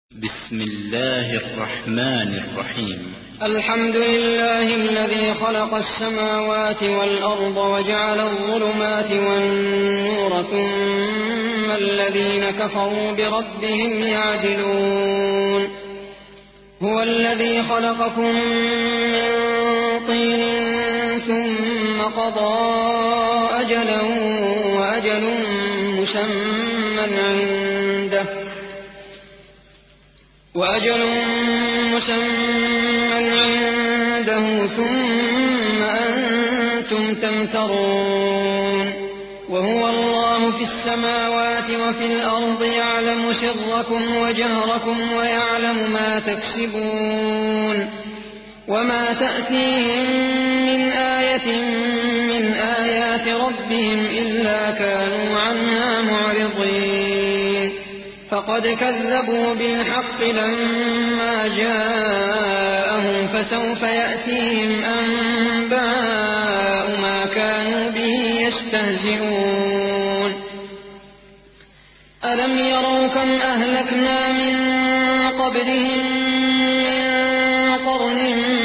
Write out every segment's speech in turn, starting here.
بسم الله الرحمن الرحيم. الحمد لله الذي خلق السماوات والأرض وجعل الظلمات والنور ثم الذين كفروا بربهم يعدلون. هو الذي خلقكم من طين ثم قضى أجلا وأجل مسمى عنده ثم أنتم تمترون. وهو الله في السماوات وفي الأرض يعلم سركم وجهركم ويعلم ما تكسبون. وما تأتيهم من آية من آيات ربهم إلا كانوا عنها معرضين. فقد كذبوا بالحق لما جاءهم فسوف يأتيهم أنباء ما كانوا به يستهزئون. ألم يروا كم أهلكنا من قبلهم من قرن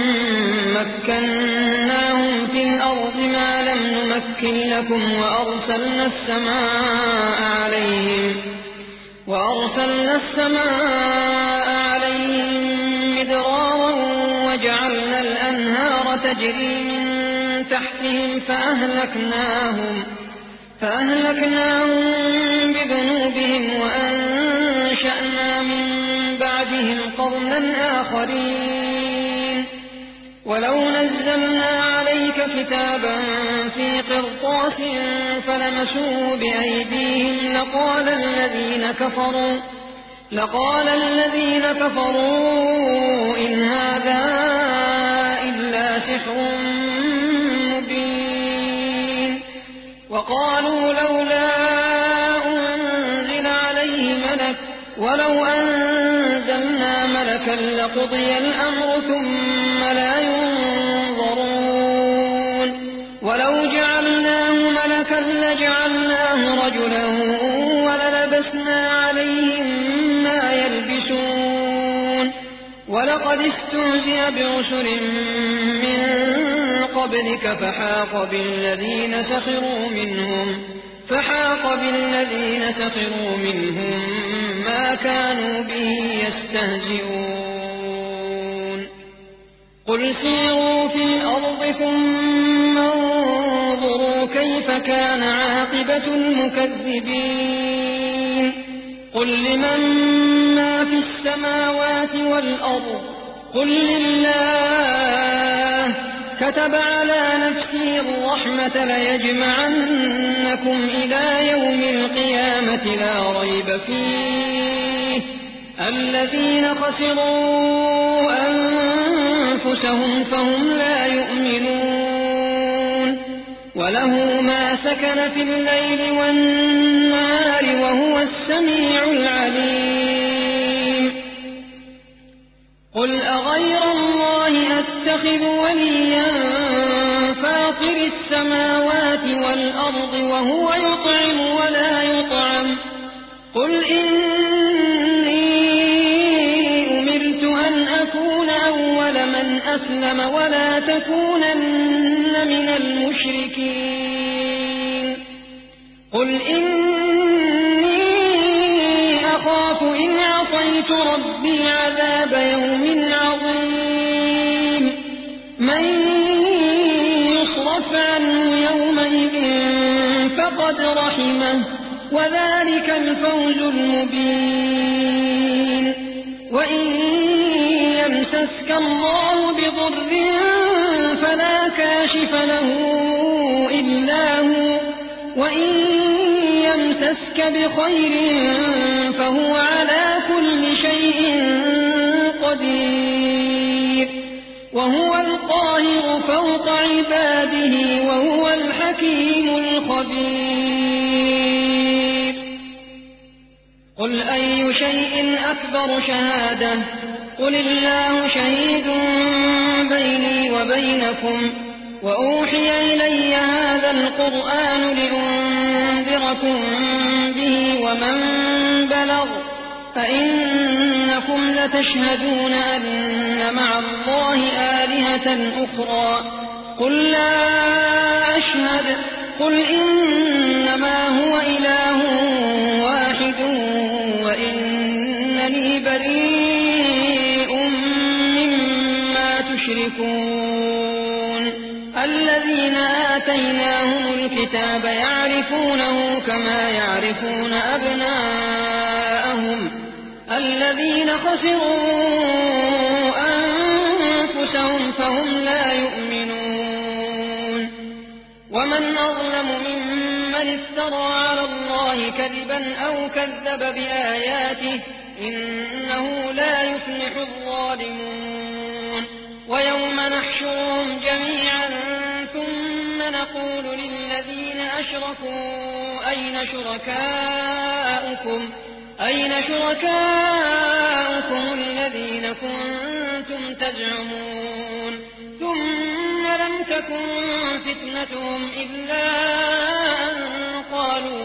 مكناهم في الأرض ما لم نمكن لكم وأرسلنا السماء عليهم مدرارا وجعلنا الأنهار تجري من تحتهم فأهلكناهم بذنوبهم وأنشأنا من بعدهم قرنا آخرين. ولو نزلنا عليك كتابا في قرطاس فلمسوه بأيديهم لقال الذين كفروا إن هذا إلا سحر مبين. وقالوا لولا أنزل عليه ملك ولو أنزلنا ملكا لقضي الأمر ثم لا ينظرون. ولو جعلناه ملكا لجعلناه رجلا وللبسنا عليهم ما يلبسون. ولقد استهزئ برسل من قبلك فحاق بالذين سخروا منهم ما كانوا به يستهزئون. قل سيروا في الأرض ثم انظروا كيف كان عاقبة المكذبين. قل لمن ما في السماوات والأرض قل لله كتب على نفسه الرحمة ليجمعنكم إلى يوم القيامة لا ريب فيه الذين خسروا أنفسهم فهم لا يؤمنون. وله ما سكن في الليل والنهار وهو السميع العليم. قل أغير الله أتخذ وليا فاطر السماوات والأرض وهو يطعم ولا يطعم. قل إني أمرت أن أكون أول من أسلم ولا تكونن من المشركين. قل إني أخاف إن عصيت ربي عذاب يوم عظيم. من يصرف عنه يومئذ فقد رحمه وذلك الفوز المبين. وإن يمسسك الله بضر فلا كاشف له إلا هو وإن يمسسك بخير فهو على كل شيء قدير. وهو القاهر فوق عباده وهو الحكيم الخبير. قل أي شيء أكبر شهادة قل الله شهيد بيني وبينكم وأوحي إلي هذا القرآن لأنذركم به ومن بلغ فإنكم ألا تشهدون أن مع الله آلهة أخرى قل لا أشهد قل إنما هو إله واحد وإنني بريء مما تشركون الذين آتيناهم الكتاب يعرفونه كما يعرفون أبناءهم الذين خسروا أنفسهم فهم لا يؤمنون ومن أظلم ممن افترى على الله كذبا أو كذب بآياته إنه لا يفلح الظالمون ويوم نحشرهم جميعا ثم نقول للذين أشركوا أين شركاؤكم الذين كنتم تزعمون ثم لم تكن فتنتهم إلا أن قالوا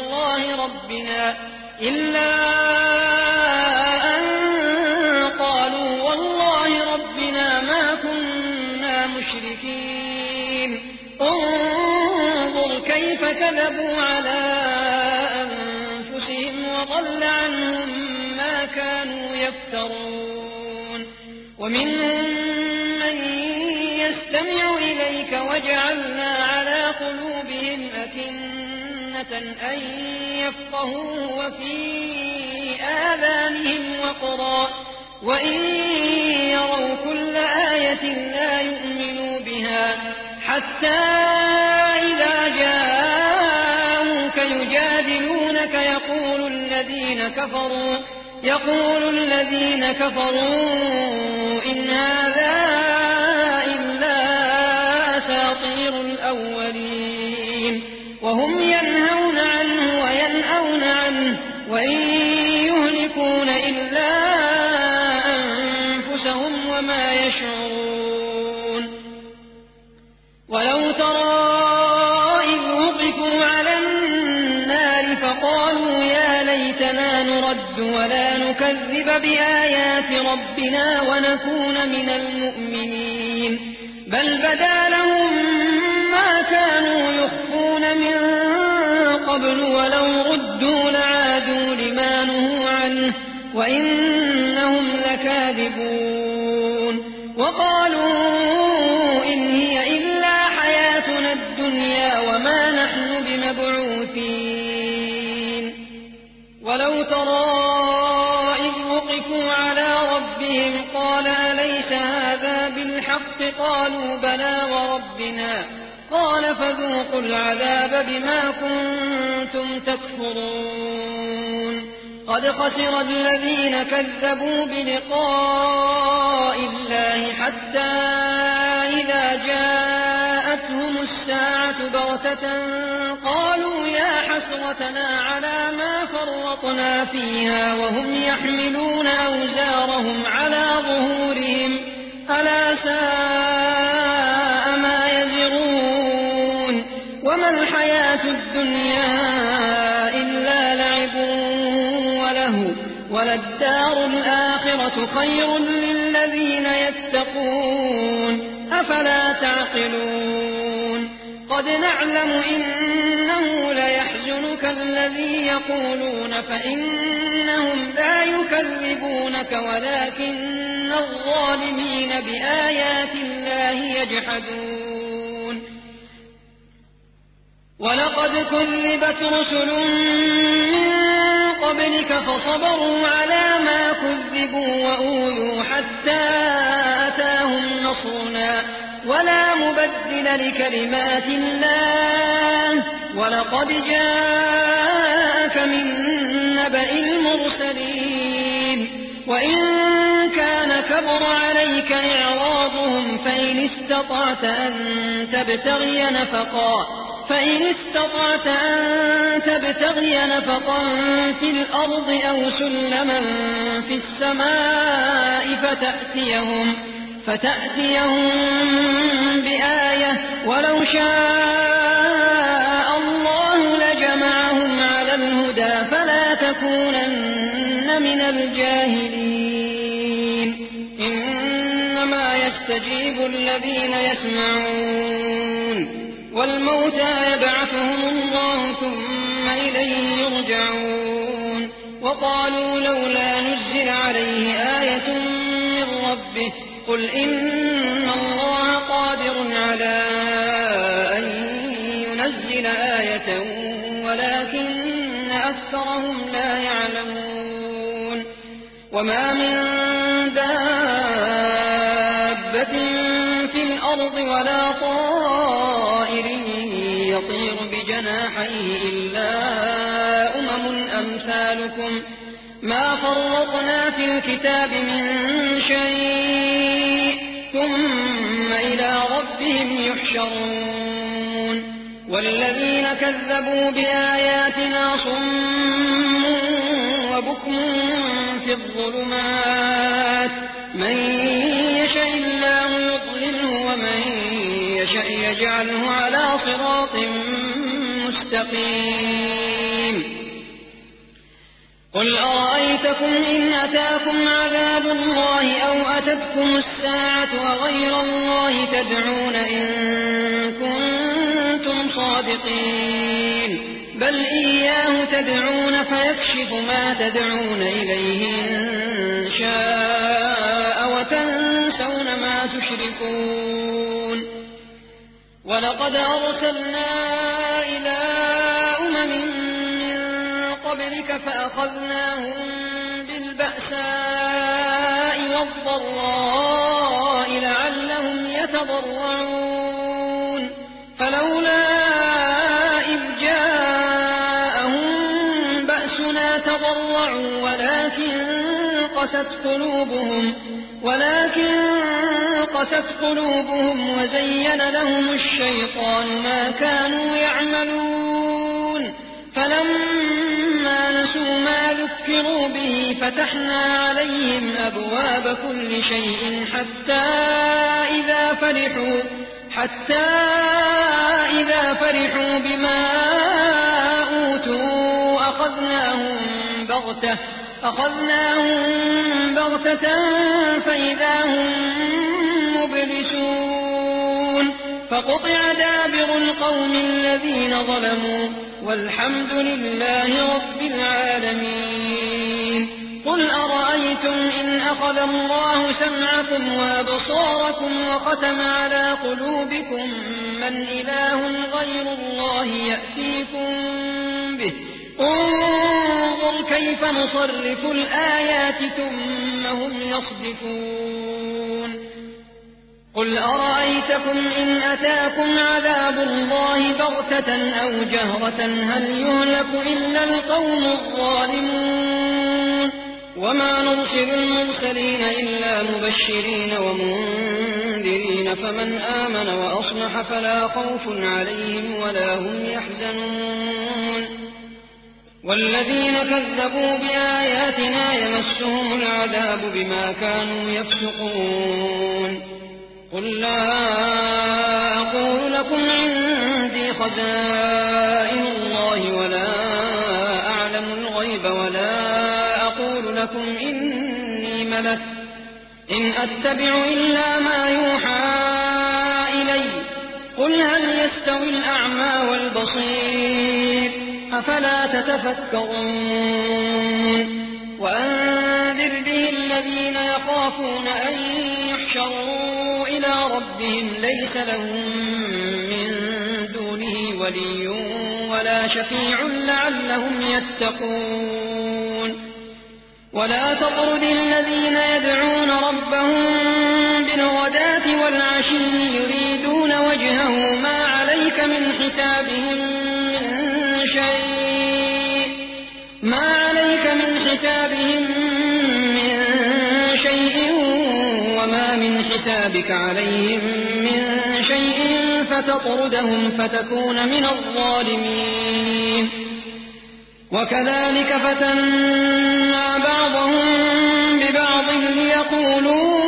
والله ربنا ما كنا مشركين انظر كيف كذبوا على أنفسهم وضل عنهم ما كانوا يفترون ومنهم من يستمع إليك وجعلنا على قلوبهم أكنة أن يفقهوا وفي آذانهم وقرا وإن يروا كل آية لا يؤمنوا بها حتى إذا جاءوك يجادلونك يقول الذين كفروا إن هذا إلا أساطير الأولين وهم ينهون عنه وينأون عنه وإن يهلكون إلا أنفسهم وما يشعرون ولو ترى إذ وقفوا على النار فقالوا يا ليتنا نرد ولا نكذب بآيات ربنا ونكون من المؤمنين بل بدا لهم ما كانوا يخفون من قبل ولو ردوا لعادوا لما نهوا عنه وإنهم لكاذبون وقالوا إن هي إلا حياتنا الدنيا وما نحن بمبعوثين ولو ترى إذ وقفوا على ربهم قال أليس هذا بالحق قالوا بلى وربنا قال فذوقوا العذاب بما كنتم تكفرون قد خسر الذين كذبوا بلقاء الله حتى إذا جاءتهم الساعة بغتة قالوا يا حسرتنا على ما فرطنا فيها وهم يحملون أوزارهم على ظهورهم ألا ساء ما يزرون وما الحياة الدنيا إلا لعب وله وللدار الآخرة خير للذين يتقون أفلا تعقلون قد نعلم إنه ليحزنك الذي يقولون فإنهم لا يكذبونك ولكن الظالمين بآيات الله يجحدون ولقد كذبت رسل من قبلك فصبروا على ما كذبوا وأوذوا حتى أتاهم نصرنا ولا مبدل لكلمات الله ولقد جاءك من نبأ المرسلين وإن كان كبر عليك إعراضهم فإن استطعت أن تبتغي نفقا في الأرض أو سلما في السماء فتأتيهم بآية ولو شاء الله لجمعهم على الهدى فلا تكونن من الجاهلين يستجيب الذين يسمعون والموتى يبعثهم الله ثم إليه يرجعون وقالوا لولا نزل عليه آية من ربه قل إن الله قادر على أن ينزل آية ولكن أكثرهم لا يعلمون وما من دابة في الأرض ولا طائر يطير بجناحيه إلا أمثالكم ما فرطنا في الكتاب من شيء ثم إلى ربهم يحشرون والذين كذبوا بآياتنا صم وبكم في الظلمات من يشاء الله يضلله ومن يشاء يجعله على صراط مستقيم قل أرأيتكم إن أتاكم عذاب الله أو أتتكم الساعة وغير الله تدعون إن كنتم صادقين بل إياه تدعون فيكشف ما تدعون إليه إن شاء وتنسون ما تشركون ولقد أرسلنا إلى قبلك فأخذناهم بالبأساء والضراء لعلهم يتضرعون فلولا إذ جاءهم بأسنا تضرعوا ولكن قست قلوبهم وزين لهم الشيطان ما كانوا يعملون فلما نسوا ما ذكروا به فتحنا عليهم أبواب كل شيء حتى إذا فرحوا بما أوتوا أخذناهم بغتة فإذا هم مبلسون فقطع دابر القوم الذين ظلموا والحمد لله رب العالمين قل أرأيتم إن أخذ الله سمعكم وأبصاركم وختم على قلوبكم من إله غير الله يأتيكم به انظر كيف نصرف الآيات ثم هم يصدفون قل أرأيتكم إن أتاكم عذاب الله بغتة أو جهرة هل يهلك إلا القوم الظالمون وما نرسل المرسلين إلا مبشرين ومنذرين فمن آمن وأصلح فلا خوف عليهم ولا هم يحزنون والذين كذبوا بآياتنا يمسهم العذاب بما كانوا يفسقون قل لا أقول لكم عندي خزائن الله ولا أعلم الغيب ولا أقول لكم إني ملك إن أتبع إلا ما يوحى إلي قل هل يستوي الأعمى والبصير أفلا تتفكرون وأنذر به الذين يخافون أن يحشروا إلى ربهم ليس لهم من دونه ولي ولا شفيع لعلهم يتقون ولا تطرد الذين يدعون ربهم بالغداة والعشي يريدون وجهه ما عليك من حسابهم من شيء وما من حسابك عليهم من شيء فتطردهم فتكون من الظالمين وكذلك فتنا بعضهم ببعض ليقولوا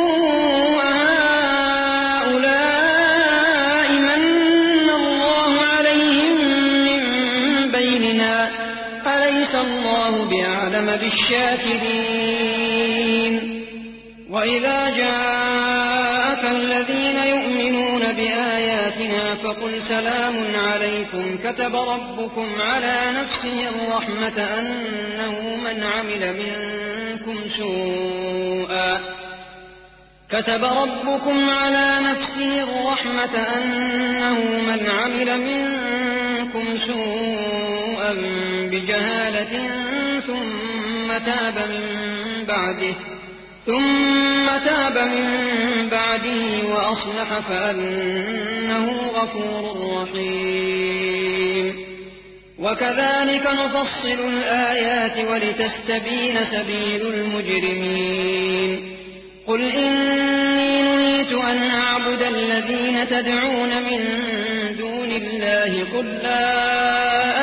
أهؤلاء من الله عليهم من بيننا أليس الله بأعلم بالشاكرين وإذا جاءك فقل سلام عليكم كتب ربكم على نفسه الرحمة أنه من عمل منكم سوءا بجهالة ثم تاب من بعده وأصلح فأنه غفور رحيم. وكذلك نفصل الآيات ولتستبين سبيل المجرمين. قل إني نهيت أن أعبد الذين تدعون من دون الله قل لا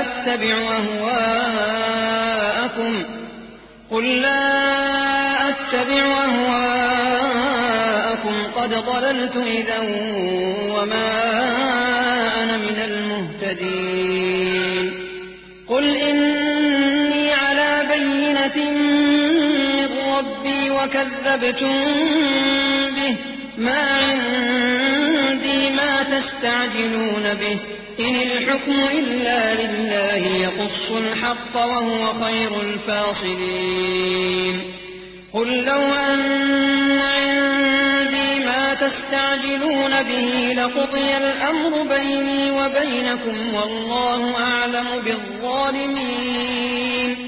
أتبع أهواءكم قد ضللت إذا وما أنا من المهتدين. قل إني على بينة من ربي وكذبتم به ما عندي ما تستعجلون به إن الحكم إلا لله يقص الحق وهو خير الفاصلين. قل لو أن عندي ما تستعجلون به لقضي الأمر بيني وبينكم والله أعلم بالظالمين.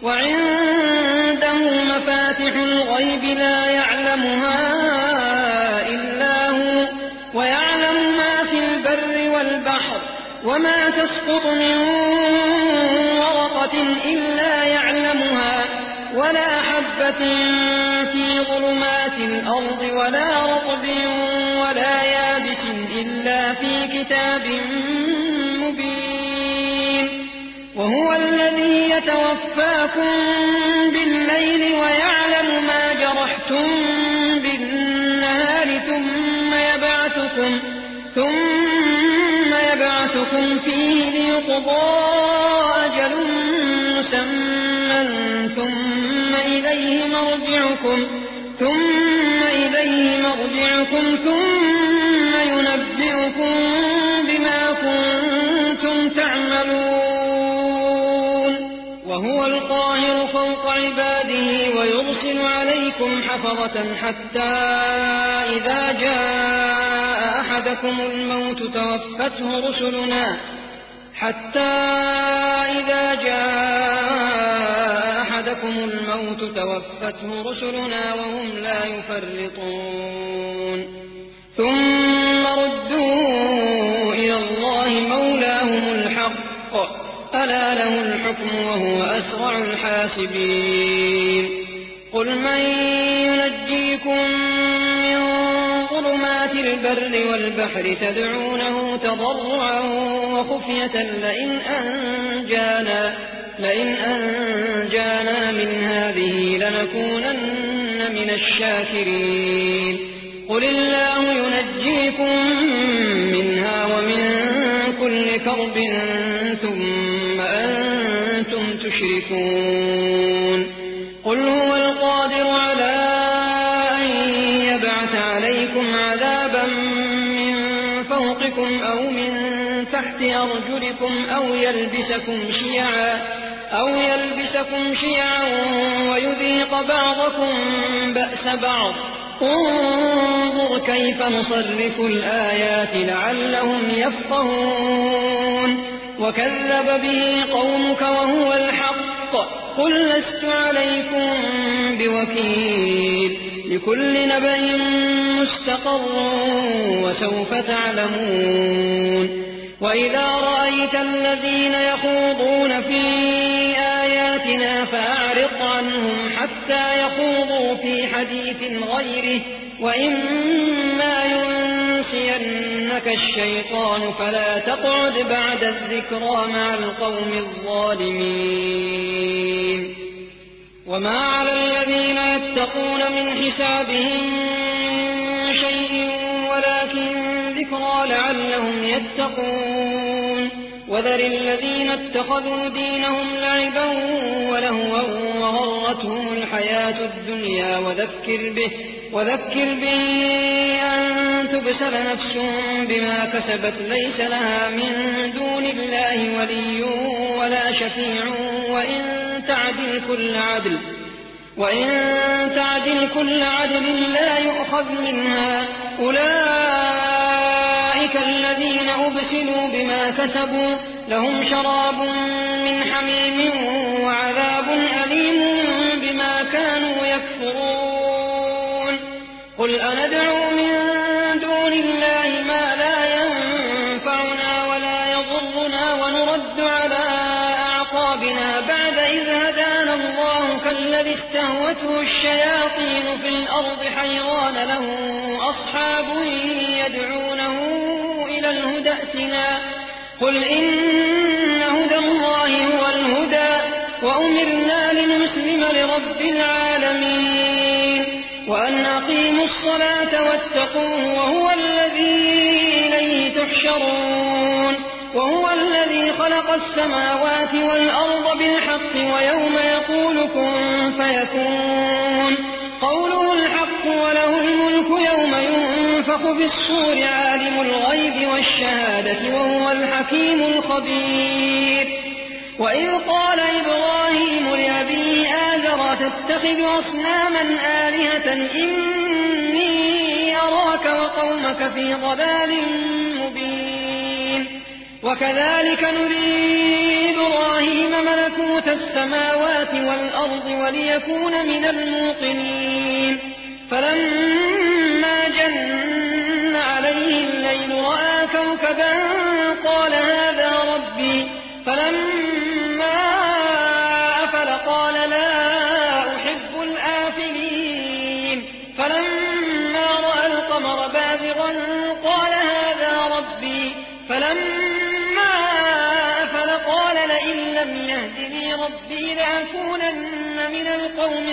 وعنده مفاتح الغيب لا يعلمها إلا هو ويعلم ما في البر والبحر وما تسقط من ورقة إلا يعلمها ولا حبة في ظلمات الأرض ولا رطب ولا يابس إلا في كتاب مبين. وهو الذي يتوفاكم بالليل ويعلم ما جرحتم بالنهار ثم يبعثكم فيه ليقضى أجل مسمى ثم إليه مرجعكم ثم ينبئكم بما كنتم تعملون. وهو القاهر فوق عباده ويرسل عليكم حفظة حتى إذا جاء أحدكم الموت توفته رسلنا وهم لا يفرطون ثم ردوا إلى الله مولاهم الحق ألا له الحكم وهو أسرع الحاسبين. قل من ينجيكم من ظلمات البر والبحر تدعونه تضرعا وخفية لئن أنجانا من هذه لنكونن من الشاكرين. قل الله ينجيكم منها ومن كل كرب ثم أنتم تشركون. قل هو القادر على أن يبعث عليكم عذابا من فوقكم أو من تحت أرجلكم أو يلبسكم شيعا ويذيق بعضكم بأس بعض. انظر كيف نصرف الآيات لعلهم يفقهون. وكذب به قومك وهو الحق قل لست عليكم بوكيل لكل نبأ مستقر وسوف تعلمون. وإذا رأيت الذين يخوضون في آياتنا فأعرض عنهم حتى يخوضوا في حديث غيره وإما ينسينك الشيطان فلا تقعد بعد الذكرى مع القوم الظالمين. وما على الذين يتقون من حسابهم من شيء ولكن ذكرى لعلهم يتقون. وذر الذين اتخذوا دينهم لعبا ولهوا وغرتهم الحياة الدنيا وذكر به أن تبسل نفس بما كسبت ليس لها من دون الله ولي ولا شفيع وإن تعدل كل عدل لا يؤخذ منها أولئك الذين أبسلوا بما كسبوا لهم شراب من حميم وعذاب أليم بما كانوا يكفرون قل أندعو من دون الله ما لا ينفعنا ولا يضرنا ونرد على أعقابنا بعد إذ هدانا الله كالذي استهوته الشياطين في الأرض حيران له أصحاب يدعونه إلى الهدى ائتنا قل إن هدى الله هو الهدى وأمرنا لنسلم لرب العالمين وأن أقيموا الصلاة واتقوه وهو الذي إليه تحشرون وهو الذي خلق السماوات والأرض بالحق ويوم يقول كن فيكون قوله الحق وله الملك يوم ينفخ في الصور عالم الغيب والشهادة وهو الحكيم الخبير وإذ قال إبراهيم لأبيه آزر تتخذ أصناما آلهة إني أراك وقومك في ضلال مبين وكذلك نري إبراهيم ملكوت السماوات والأرض وليكون من الموقنين فلما جن عليه الليل رأى كوكبا قال هذا ربي فلما أفل قال لا أحب الآفلين فلما رأى القمر بازغا قال هذا ربي فلما أفل قال لئن لم يهدني ربي لأكونن من القوم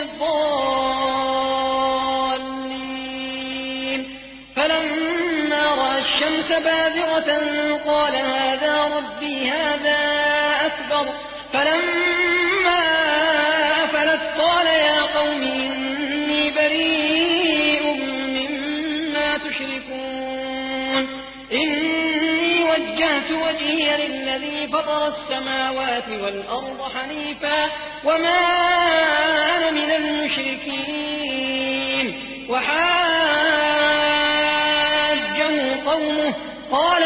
الضالين فلما رأى الشمس بازغة قال هذا ربي هذا أكبر فلما أفلت قال يا قوم إني بريء مما تشركون إني وجهت وجهي للذي فطر السماوات والأرض حنيفا وما أنا من المشركين وحاجه قومه قال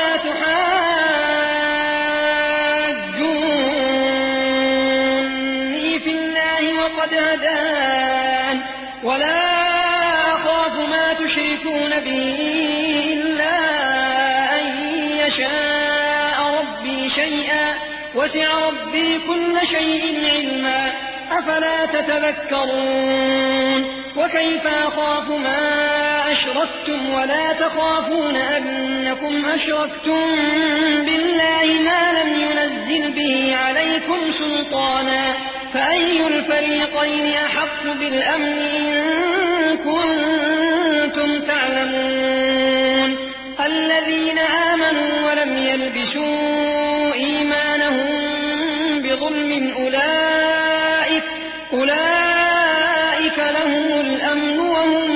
تحاجوني في الله وقد هدان ولا أخاف ما تشركون به إلا أن يشاء ربي شيئا وسع ربي كل شيء علما أفلا تتذكرون وكيف أخاف ما أشركتم ولا تخافون أنكم أشركتم بالله ما لم ينزل به عليكم سلطانا فأي الفريقين أحق بالأمن إن كنتم تعلمون الذين آمنوا ولم يلبسوا إيمانهم بظلم أولئك لهم الأمن وهم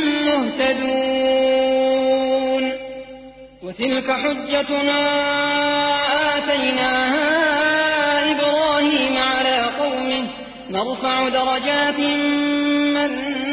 مهتدون وتلك حجتنا آتيناها إبراهيم على قومه نرفع درجات من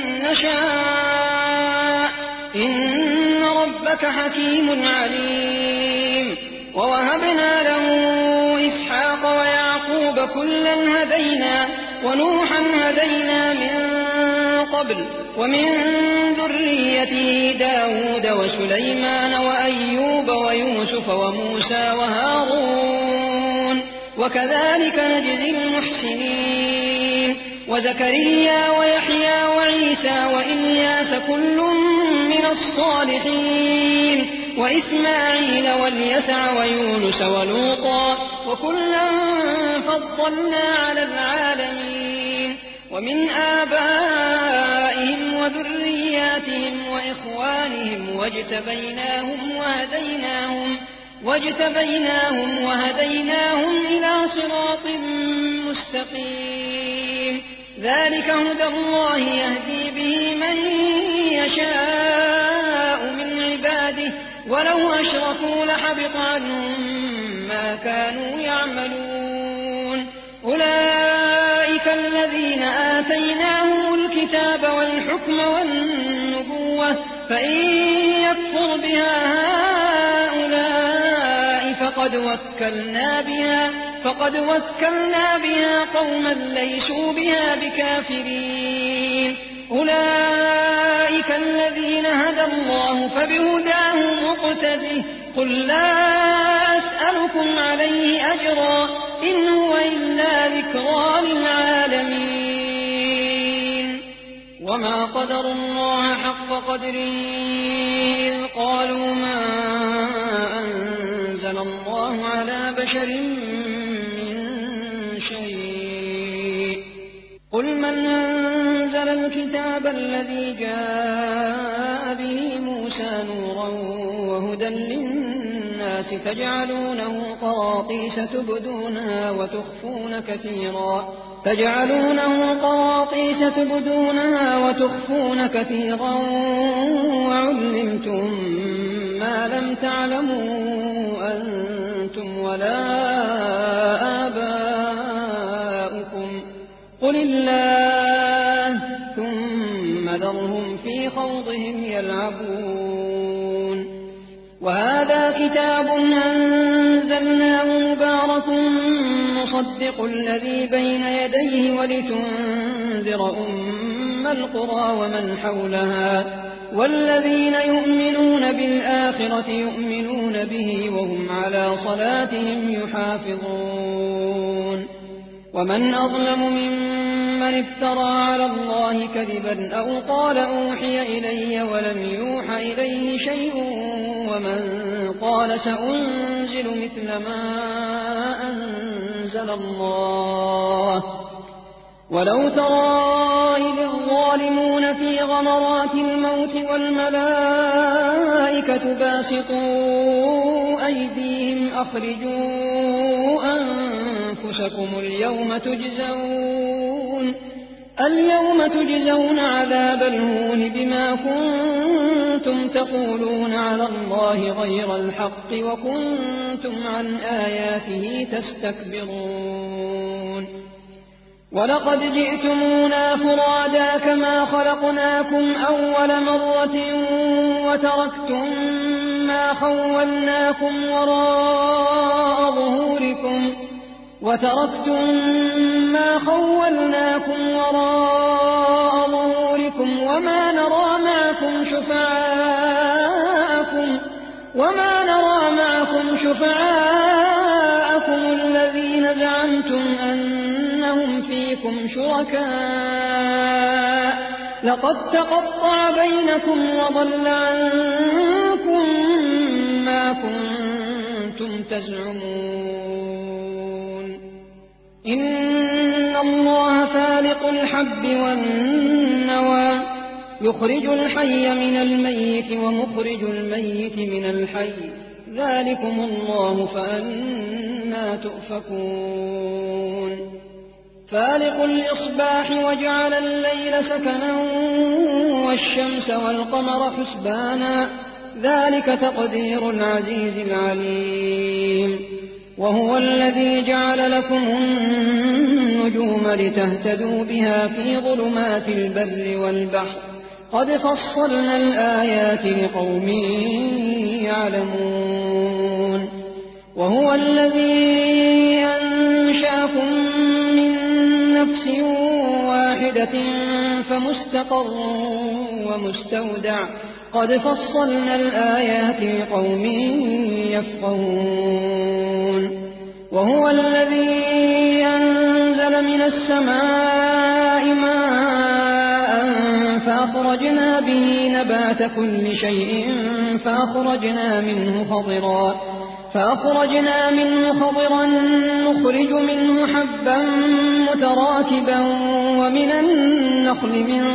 نشاء إن ربك حكيم عليم ووهبنا له إسحاق ويعقوب كلا هدينا ونوحا هدينا من قبل ومن ذريته داود وسليمان وأيوب ويوسف وموسى وهارون وكذلك نجزي المحسنين وزكريا ويحيى وعيسى وإلياس كل من الصالحين وإسماعيل واليسع ويونس ولوطا وكلا فضلنا على العالمين ومن آبائهم وذرياتهم وإخوانهم واجتبيناهم وهديناهم إلى صراط مستقيم ذلك هدى الله يهدي به من يشاء من عباده ولو أشركوا لحبط عنهم ما كانوا يعملون أولئك الذين آتيناهم الكتاب والحكم والنبوة فإن يكفر بها هؤلاء فقد وكلنا بها قوما ليسوا بها بكافرين أولئك الذين هدى الله فبهداه مقتده قل لا أسألكم عليه أجرا إن هو إلا ذكرى للعالمين وما قدروا الله حق قدره إذ قالوا ما أنزل الله على بشر من شيء قل من أنزل الكتاب الذي جاء به موسى نورا وهدى للناس تجعلونه قراطيس تبدونها وتخفون كثيرا وعلمتم ما لم تعلموا أنتم ولا آباؤكم قل الله ثم ذرهم في خوضهم يلعبون وهذا كتاب أنزلناه مبارك مصدق الذي بين يديه ولتنذر أم القرى ومن حولها والذين يؤمنون بالآخرة يؤمنون به وهم على صلاتهم يحافظون ومن أظلم ممن افترى على الله كذبا أو قال أوحي إلي ولم يوحى إليه شيء ومن قال سأنزل مثل ما أنزل الله ولو ترى إذ الظالمون في غمرات الموت والملائكة باسطوا أيديهم أخرجوا أنفسكم اليوم تجزون عذاب الهون بما كنتم تقولون على الله غير الحق وكنتم عن آياته تستكبرون ولقد جئتمونا فرادا كما خلقناكم أول مرة وتركتم ما خولناكم وراء ظهوركم وما نرى معكم شفعاءكم الذين زعمتم أنهم فيكم شركاء لقد تقطع بينكم وضل عنكم ما كنتم تزعمون إن الله فالق الحب والنوى يخرج الحي من الميت ومخرج الميت من الحي ذلكم الله فأنا تؤفكون فالق الإصباح وجعل الليل سكنا والشمس والقمر حسبانا ذلك تقدير العزيز العليم وهو الذي جعل لكم النجوم لتهتدوا بها في ظلمات البر والبحر قد فصلنا الآيات لقوم يعلمون وهو الذي أنشأكم من نفس واحدة فمستقر ومستودع قد فصلنا الآيات لقوم يفقهون وهو الذي أنزل من السماء ماء فأخرجنا به نبات كل شيء فأخرجنا منه خضرا نخرج منه حبا متراكبا ومن النخل من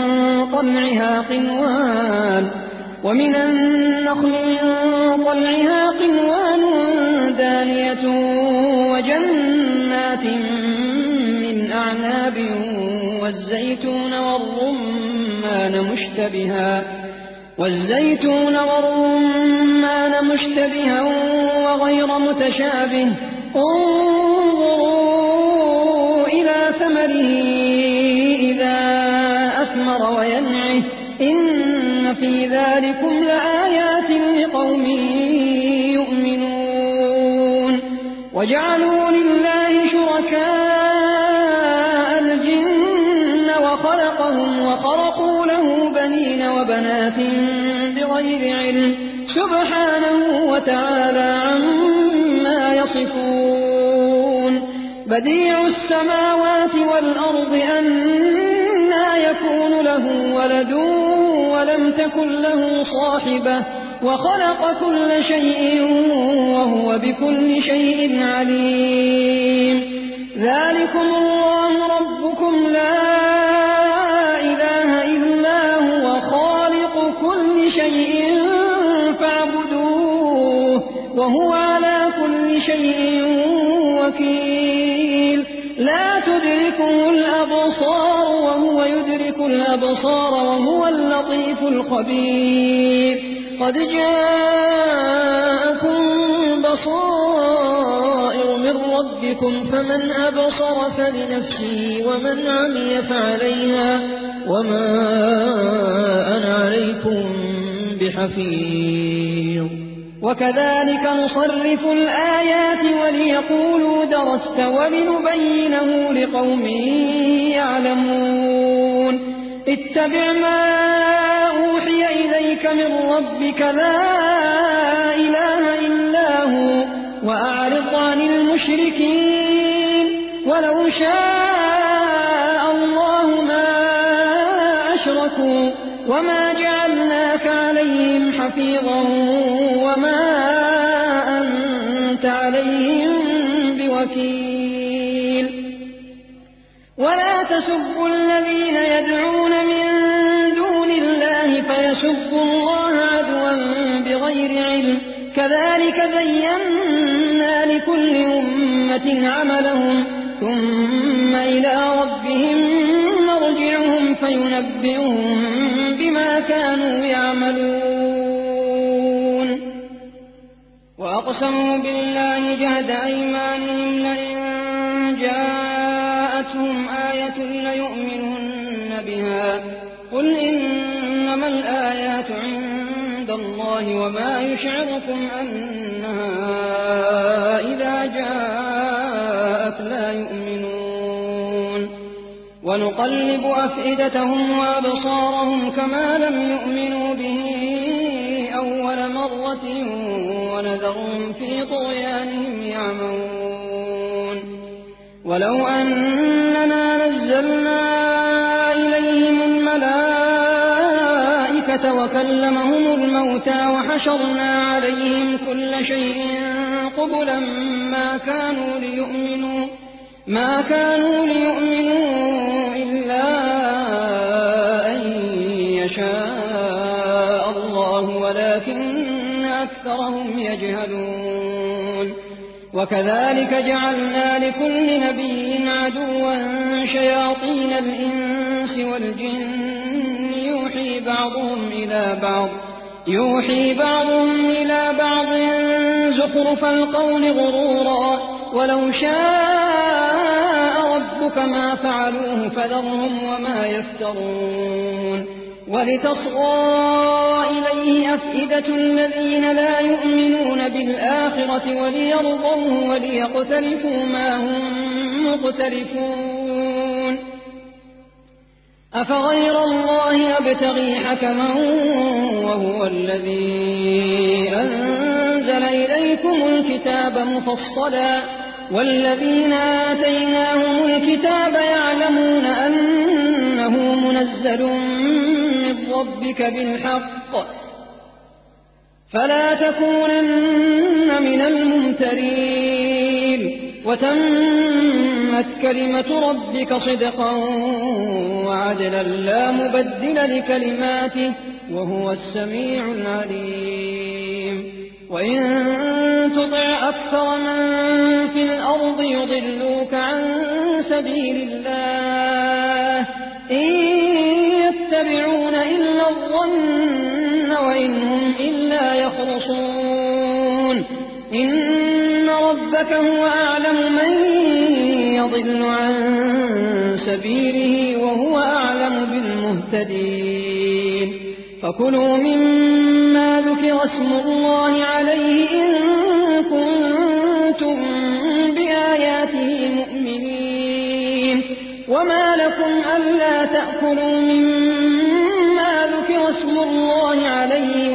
طلعها قنوان دانية وجنات من أعناب والزيتون والرمان والزيتون والرمان مشتبها وغير متشابه انظروا إلى ثمره إذا أثمر وينعه إن في ذلكم لآيات لقوم يؤمنون وجعلوا لله شركاء الجن وخلقهم وخرقوا له بنين وبنات بغير علم سبحانه وتعالى عما يصفون بديع السماوات والأرض أنى يكون له ولد ولم تكن له صاحبة وخلق كل شيء وهو بكل شيء عليم ذلكم الله ربكم لا إله إلا هو خالق كل شيء فاعبدوه وهو على كل شيء وكيل لا تدركه الأبصار وهو يدرك الأبصار وهو اللطيف الخبير قد جاءكم بصائر من ربكم فمن أبصر فلنفسه ومن عمي فعليها وما أنا عليكم بحفيظ وكذلك نصرف الآيات وليقولوا درست ولنبينه لقوم يعلمون اتبع ما أوحي إليك من ربك لا إله إلا هو وأعرض عن المشركين ولو شاء الله ما أشركوا وما جعلناك عليهم حفيظا وما أنت عليهم بوكيل ولا تسبوا الذين يدعون من دون الله فيسبوا الله عدوا بغير علم كذلك زينا لكل أمة عملهم ثم إلى ربهم مرجعهم فينبئهم بما كانوا يعملون وأقسموا بالله جهد أيمانهم لئن جاءتهم آية ليؤمنن بها قل إنما الآيات عند الله وما يشعركم أنها إذا جاءت لا يؤمنون ونقلب أفئدتهم وأبصارهم كما لم يؤمنوا به أول مرة ونذرهم في طغيانهم يعمهون ولو أننا نزلنا إليهم الملائكة وكلمهم الموتى وحشرنا عليهم كل شيء قبلا ما كانوا ليؤمنوا إلا أن يشاء الله ولكن أكثرهم يجهلون وكذلك جعلنا لكل نبي عدوا شياطين الإنس والجن يوحي بعضهم إلى بعض زخرف القول غرورا ولو شاء ربك ما فعلوه فذرهم وما يفترون ولتصغى إليه أفئدة الذين لا يؤمنون بالآخرة وليرضوه وليقترفوا ما هم مقترفون أفغير الله أبتغي حكما وهو الذي أنزل إليكم الكتاب مفصلا والذين آتيناهم الكتاب يعلمون أنه منزل من ربك بالحق فلا تكونن من الممترين وتمت كلمة ربك صدقا وعدلا لا مبدل لكلماته وهو السميع العليم وإن تطع أكثر من في الأرض يضلوك عن سبيل الله إن يتبعون إلا الظن إن ربك هو أعلم من يضل عن سبيله وهو أعلم بالمهتدين فكلوا مما ذكر اسم الله عليه إن كنتم بآياته مؤمنين وما لكم ألا تأكلوا مما ذكر اسم الله عليه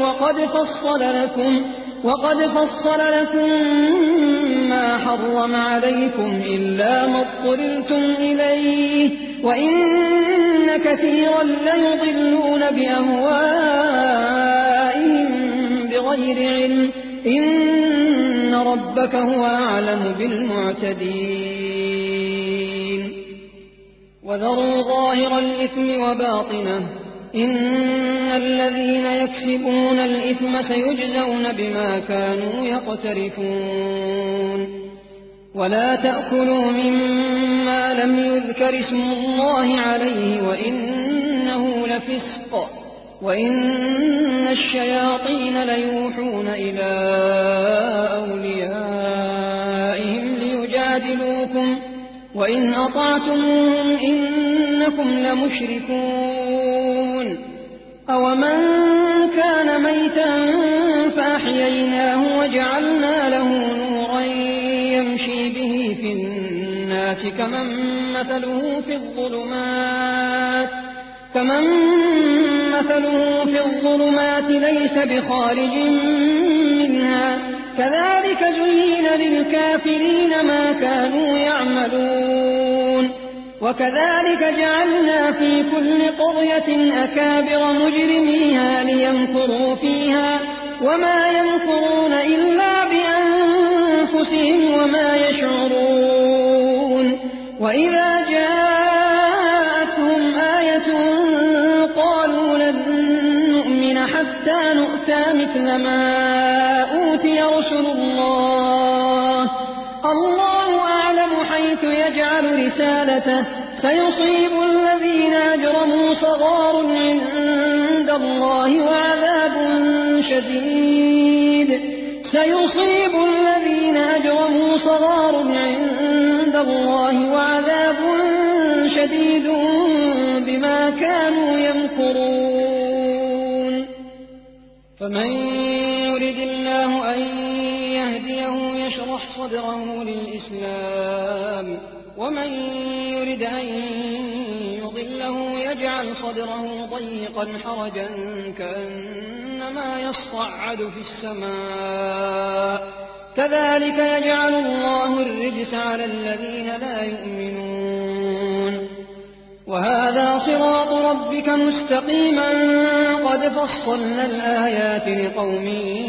وقد فصل لكم ما حرم عليكم إلا ما اضطررتم إليه وإن كثيرا ليضلون بأهوائهم بغير علم إن ربك هو أعلم بالمعتدين وذروا ظاهر الإثم وباطنه إن الذين يكسبون الإثم سيجزون بما كانوا يقترفون ولا تأكلوا مما لم يذكر اسم الله عليه وإنه لفسق وإن الشياطين ليوحون إلى أوليائهم ليجادلوكم وإن أطعتموهم إنكم لمشركون أومن كان ميتا فأحييناه وجعلنا له نورا يمشي به في الناس كمن مثله في الظلمات ليس بخارج منها كذلك زين للكافرين ما كانوا يعملون وكذلك جعلنا في كل قرية أكابر مجرميها ليمكروا فيها وما يمكرون إلا بأنفسهم وما يشعرون وإذا جاءتهم آية قالوا لن نؤمن حتى نؤتى مثل ما أوتي رسل الله أعلم حيث يجعل رسالته سيصيب الذين أجرموا صغار عند الله وعذاب شديد بما كانوا يمكرون فمن يرد الله أن يهديه يشرح صدره للإسلام ومن يرد أن يضله يجعل صدره ضيقا حرجا كأنما يصعد في السماء كذلك يجعل الله الرجس على الذين لا يؤمنون وهذا صراط ربك مستقيما قد فصلنا الآيات لقوم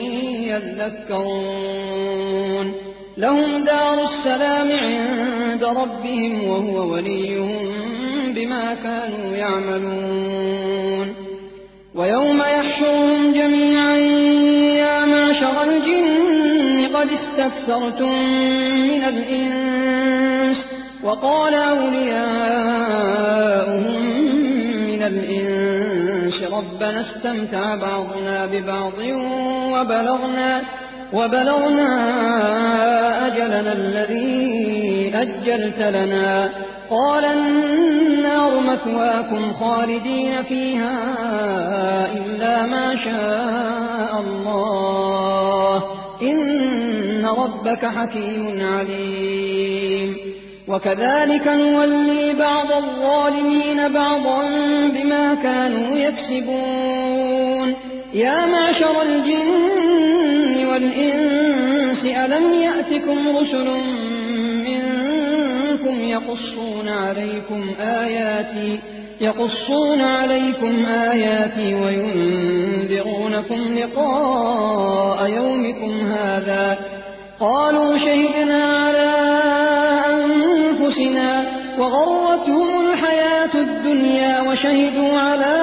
يذكرون لهم دار السلام عند ربهم وهو وليهم بما كانوا يعملون ويوم يحشرهم جميعا يا معشر الجن قد استكثرتم من الإنس وقال أولياؤهم من الإنس ربنا استمتع بعضنا ببعض وبلغنا أجلنا الذي أجلت لنا قال النار مثواكم خالدين فيها إلا ما شاء الله إن ربك حكيم عليم وكذلك نولي بعض الظالمين بعضا بما كانوا يكسبون يا معشر الجن والإنس ألم يأتكم رسل منكم يقصون عليكم آياتي وينذرونكم لقاء يومكم هذا قالوا شهدنا على أنفسنا وغرتهم الحياة الدنيا وشهدوا على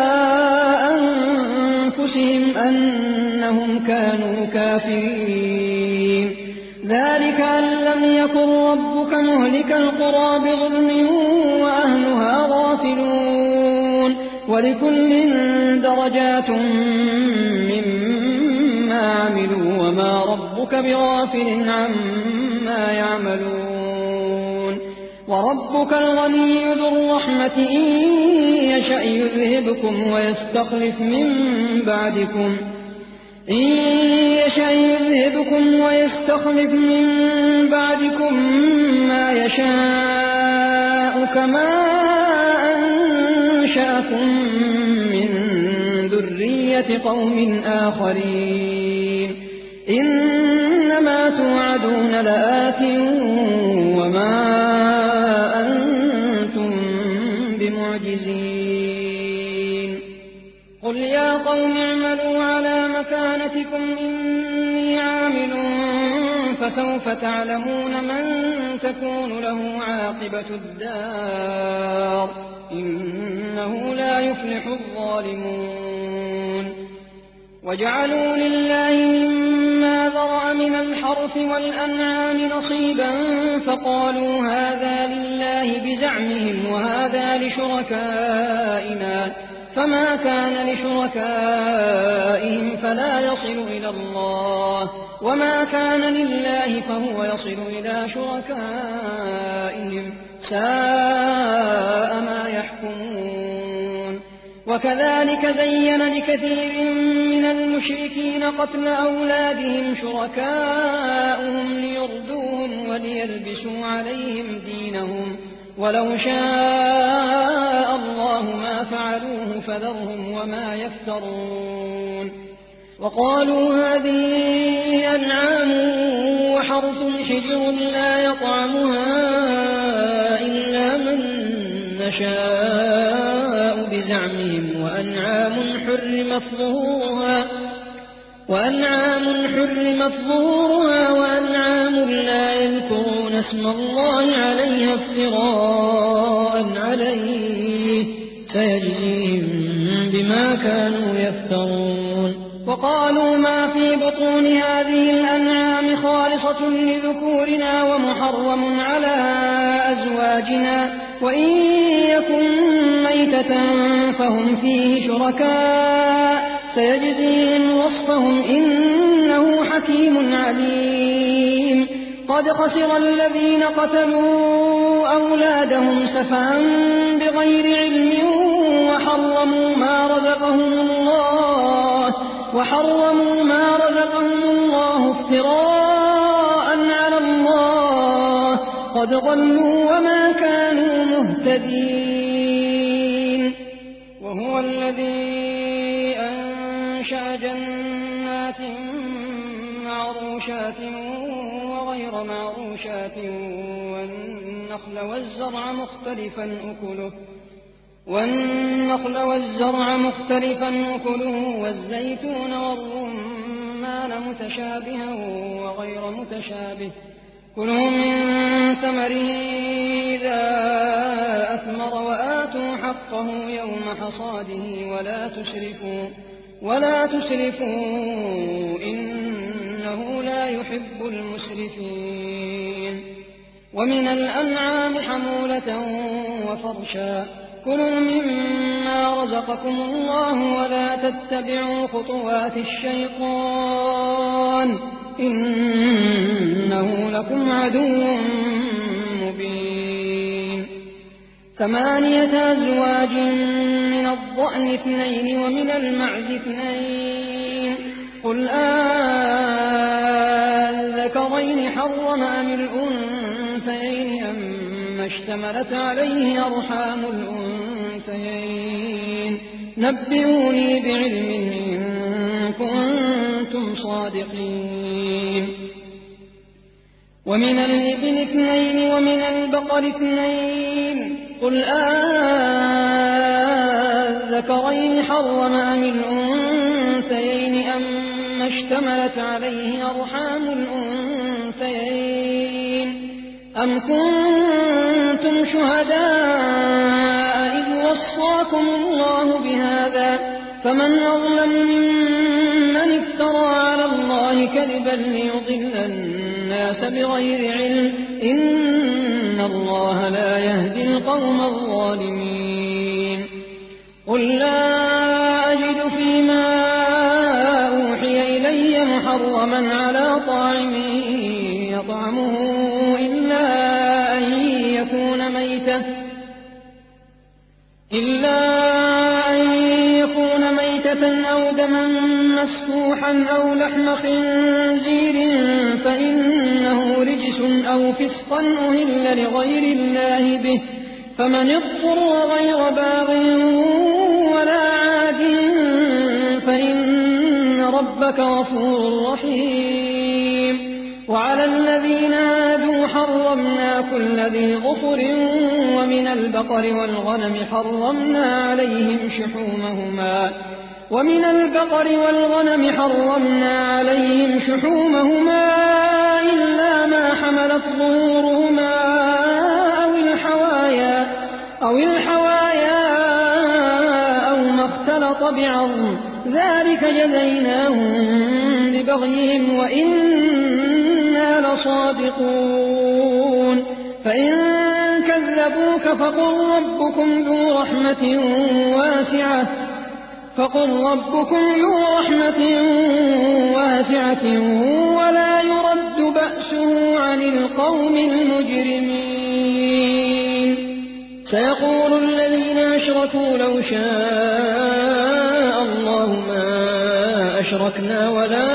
أنفسهم أنهم كانوا كافرين ذلك أن لم يكن ربك مهلك القرى بظلم وأهلها غافلون ولكل درجات مما عملوا وما ربك ربك بغافل عما يعملون وربك الغني ذو الرحمة إن يشأ يذهبكم ويستخلف من بعدكم ما يشاء كما أنشأكم من ذرية قوم آخرين إنما توعدون لآت وما أنتم بمعجزين قل يا قوم اعملوا على مكانتكم إني عامل فسوف تعلمون من تكون له عاقبة الدار إنه لا يفلح الظالمون وجعلوا لله مما ذرأ من الحرث والأنعام نصيبا فقالوا هذا لله بزعمهم وهذا لشركائنا فما كان لشركائهم فلا يصل إلى الله وما كان لله فهو يصل إلى شركائهم ساء ما يحكمون وكذلك زين لكثير من المشركين قتل أولادهم شركاؤهم ليردوهم وليلبسوا عليهم دينهم ولو شاء الله ما فعلوه فذرهم وما يفترون وقالوا هذه أنعام وحرث حجر لا يطعمها إلا من نشاء بزعمهم وأنعام حرمت ظهورها وأنعام لا يذكرون اسم الله عليها افتراء عليه سيجزيهم بما كانوا يفترون وقالوا ما في بطون هذه الأنعام خالصة لذكورنا ومحرم على أزواجنا وإن يكن ميتة فهم فيه شركاء سيجزيهم وصفهم إنه حكيم عليم قد خسر الذين قتلوا أولادهم سفها بغير علم وحرموا ما رزقهم الله افتراء على الله قد ضلوا وما كانوا مهتدين وهو الذي أنشأ جنات معروشات وغير معروشات والنخل والزرع مختلفا أكله والزيتون والرمان متشابها وغير متشابه كلوا من ثمره إذا أثمر وآتوا حقه يوم حصاده ولا تسرفوا إنه لا يحب المسرفين ومن الأنعام حمولة وفرشا كلوا مما رزقكم الله ولا تتبعوا خطوات الشيطان إنه لكم عدو مبين 8 أزواج من الضأن 2 ومن المعز 2 قل الذكرين حرم أم الأنثيين أما اشتملت عليه أرحام الأنثيين نبئوني بعلم إن كنتم صادقين ومن الإبل 2 ومن البقر 2 قل الذكرين حرم أم الأنثيين أما اشتملت عليه أرحام الأنثيين أم كنتم شهداء إذ وصاكم الله بهذا فمن أظلم ممن افترى على الله كذبا ليضل الناس بغير علم إن الله لا يهدي القوم الظالمين قل لا أجد فيما أوحي إلي محرما على طاعم يطعمه إلا أن يكون ميتة أو دما مسفوحا أو لحم خنزير فإنه رجس أو فسقا أهل لغير الله به فمن اضطر غير باغ ولا عاد فإن ربك غفور رحيم. وعلى الذين هادوا حرمنا كل ذي ظفر ومن البقر والغنم حرمنا عليهم شحومهما إلا ما حملت ظهورهما أو الحوايا أو ما اختلط بعظم ذلك جزيناهم ببغيهم وإنا لصادقون. فإن كذبوك فقل ربكم ذو رحمة واسعة ولا يرد بأسه عن القوم المجرمين. سيقول الذين أشركوا لو شاء الله ما أشركنا ولا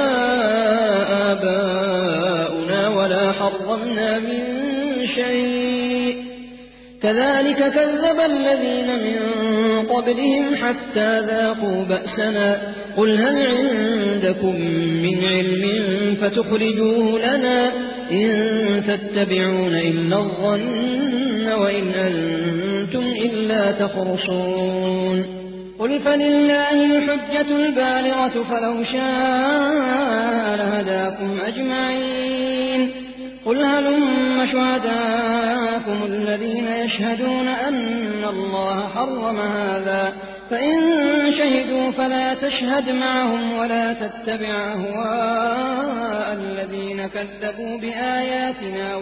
آباؤنا ولا حرمنا من شيء كذلك كذب الذين من قبلهم حتى ذاقوا بأسنا قل هل عندكم من علم فتخرجوه لنا إن تتبعون إلا الظن وإن أنتم إلا تخرصون. قل فلله الحجة البالغة فلو شاء لهداكم أجمعين. قل هلم شهداءكم الذين يشهدون أن الله حرم هذا فإن شهدوا فلا تشهد معهم ولا تتبع أهواء الذين كذبوا بآياتنا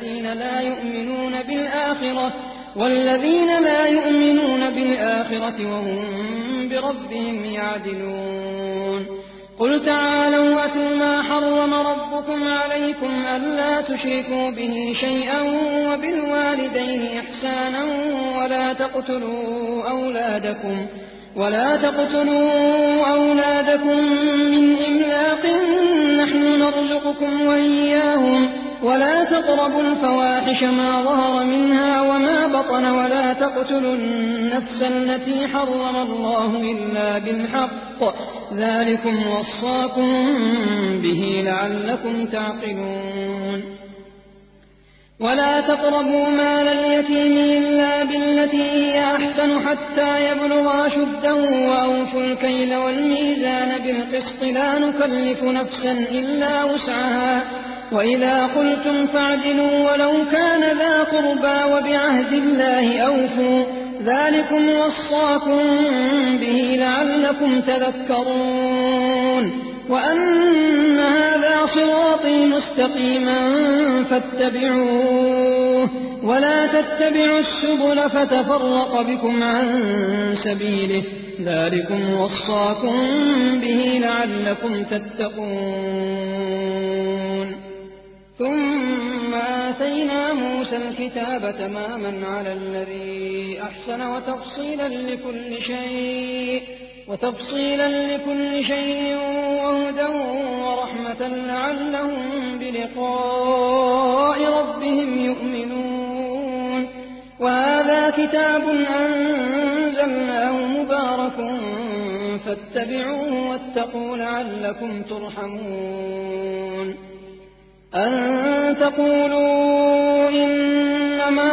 والذين لا يؤمنون بالآخرة وهم بربهم يعدلون. قل تعالوا أتل ما حرم ربكم عليكم ألا تشركوا به شيئا وبالوالدين إحسانا ولا تقتلوا أولادكم من إملاق نحن نرزقكم وإياهم ولا تقربوا الفواحش ما ظهر منها وما بطن ولا تقتلوا النفس التي حرم الله إلا بالحق ذلكم وصاكم به لعلكم تعقلون. ولا تقربوا مال اليتيم إلا بالتي هي أحسن حتى يبلغ أشده وأوفوا الكيل والميزان بالقسط لا نكلف نفسا إلا وسعها وإذا قلتم فاعدلوا ولو كان ذا قربى وبعهد الله أوفوا ذلكم وصاكم به لعلكم تذكرون. وأن هذا صراطي مستقيما فاتبعوه ولا تتبعوا السبل فتفرق بكم عن سبيله ذلكم وصاكم به لعلكم تتقون. ثم آتينا موسى الكتاب تماما على الذي أحسن وتفصيلا لكل شيء وهدى ورحمة لعلهم بلقاء ربهم يؤمنون. وهذا كتاب أنزلناه مبارك فاتبعوه واتقوا لعلكم ترحمون. أن تقولوا إنما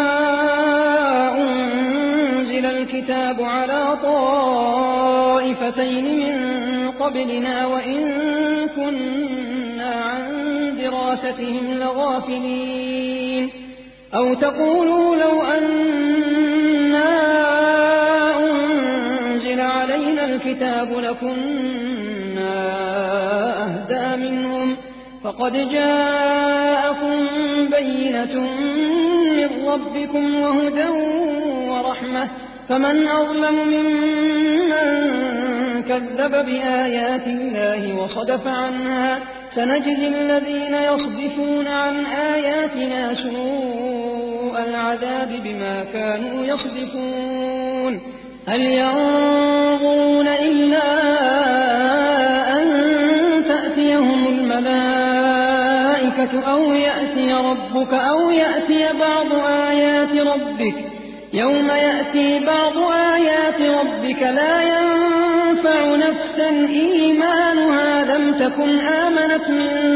أنزل الكتاب على طائفتين من قبلنا وإن كنا عن دراستهم لغافلين. أو تقولوا لو أنا أنزل علينا الكتاب لكنا أهدى منهم فقد جاءكم بينة من ربكم وهدى ورحمة فمن أظلم ممن كذب بآيات الله وصدف عنها سنجزي الذين يصدفون عن آياتنا سوء العذاب بما كانوا يصدفون هل ينظرون إلا أن تأتيهم الملائكة أو يأتي ربك أو يأتي بعض آيات ربك يوم يأتي بعض آيات ربك لا ينفع نفسا إيمانها لم تكن آمنت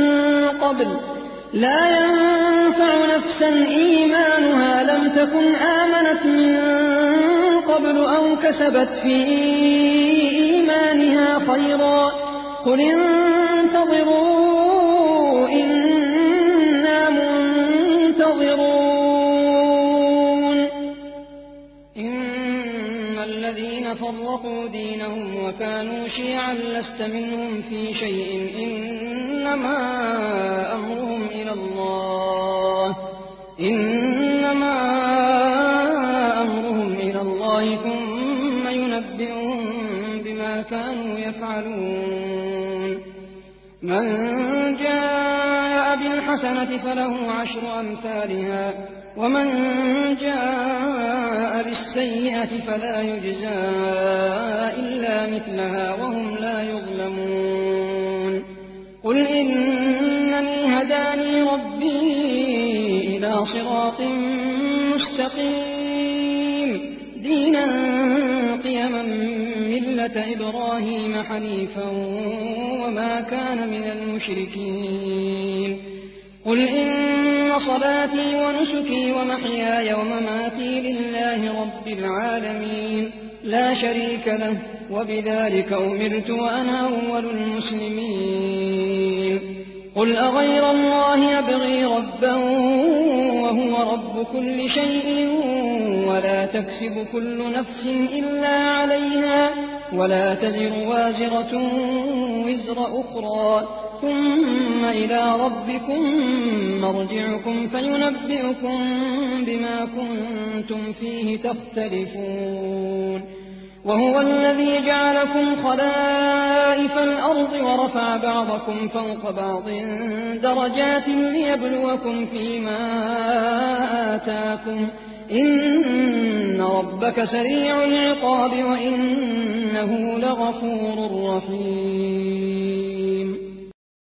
من قبل أو كسبت في إيمانها خيرا قل انتظروا إنا منتظرون إن الذين فرقوا دينهم وكانوا شيعا لست منهم في شيء إنما أمرهم إلى الله ثم ينبئهم بما كانوا يفعلون من جاء بالحسنة فله 10 أمثالها ومن جاء بالسيئة فلا يجزى إلا مثلها وهم لا يظلمون قل إنني هداني ربي إلى صراط مستقيم دينا قيما ملة إبراهيم حنيفا وما كان من المشركين قل إن صلاتي ونسكي ومحياي ومماتي لله رب العالمين لا شريك له وبذلك أمرت وأنا أول المسلمين قل أغير الله أبغي ربا وهو رب كل شيء ولا تكسب كل نفس إلا عليها ولا تزر وازرة وزر أخرى ثم إلى ربكم مرجعكم فينبئكم بما كنتم فيه تختلفون وهو الذي جعلكم خلائف الأرض ورفع بعضكم فوق بعض درجات ليبلوكم فيما آتاكم إن ربك سريع العقاب وإنه لغفور رحيم